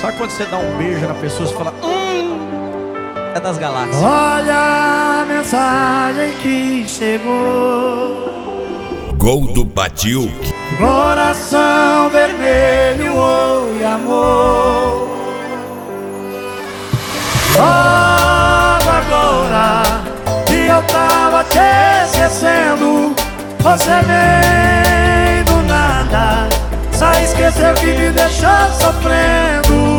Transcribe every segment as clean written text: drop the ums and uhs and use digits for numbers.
Sabe quando você dá um beijo na pessoa e fala, é das galáxias. Olha a mensagem que chegou. Gol do Batiuque. Coração vermelho, oi amor. Logo agora que eu tava te esquecendo, você vem do nada, só esqueceu que me deixou sofrendo.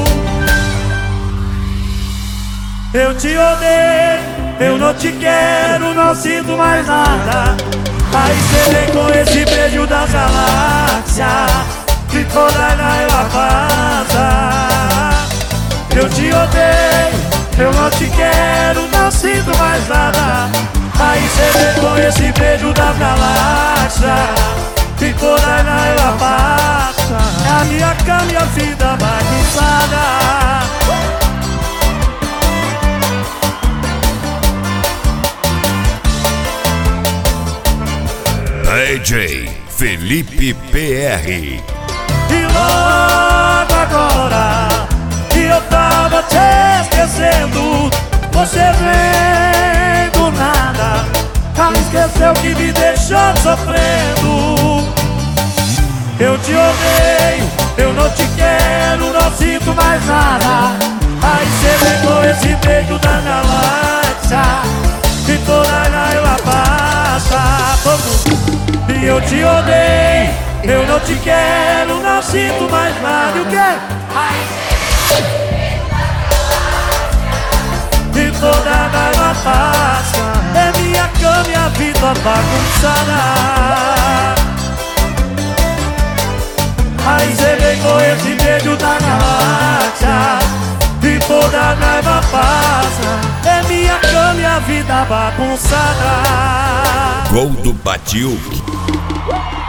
Eu te odeio, eu não te quero, não sinto mais nada. Aí cê vem com esse beijo das galáxias, que toda ela passa. Eu te odeio, eu não te quero, não sinto mais nada. Aí cê vem com esse beijo das galáxias, que toda ela passa. É a minha cama e a vida bagunçada. DJ Felipe PR. E logo agora que eu tava te esquecendo, você vem do nada, já me esqueceu que me deixou sofrendo. Eu te odeio, eu não te quero, não sinto mais nada. Aí cê vem com esse beijo da galáxia, que toda ela passa. E eu te odeio, eu não te quero, não sinto mais nada. E o quê? E toda a raiva passa, é minha cama e a vida bagunçada. Aí cê vem com esse beijo da galáxia, e toda a raiva passa, é minha cama e a vida bagunçada. Gol do Batiuque.